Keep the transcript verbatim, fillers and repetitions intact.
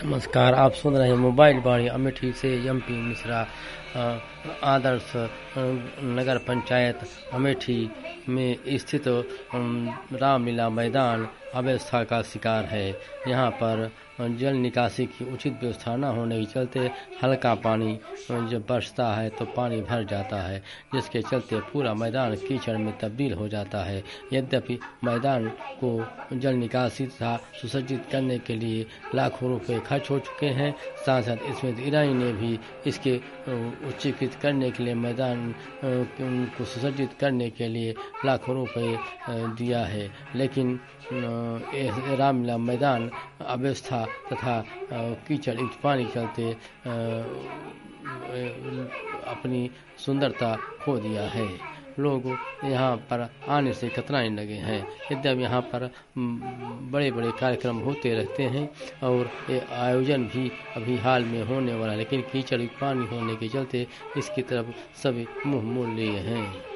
नमस्कार, आप सुन रहे हैं मोबाइल वाणी अमेठी से। एमपी मिश्रा। आदर्श नगर पंचायत अमेठी में स्थित रामलीला मैदान अव्यवस्था का शिकार है। यहाँ पर जल निकासी की उचित व्यवस्था न होने के चलते हल्का पानी जब बरसता है तो पानी भर जाता है, जिसके चलते पूरा मैदान कीचड़ में तब्दील हो जाता है। यद्यपि मैदान को जल निकासी तथा सुसज्जित करने के लिए लाखों रुपए खर्च हो चुके हैं, साथ साथ स्मृति ईरानी ने भी इसके उच्चीकृत करने के लिए मैदान को सुसज्जित करने के लिए लाखों रुपए दिया है, लेकिन रामलीला मैदान अव्यवस्था तथा कीचड़ युक्त पानी के चलते अपनी सुंदरता खो दिया है। लोग यहाँ पर आने से कतराने लगे हैं। यद्यपि यहाँ पर बड़े बड़े कार्यक्रम होते रहते हैं और ये आयोजन भी अभी हाल में होने वाला है, लेकिन कीचड़ पानी होने के चलते इसकी तरफ सभी मुंह मोड़ लिए हैं।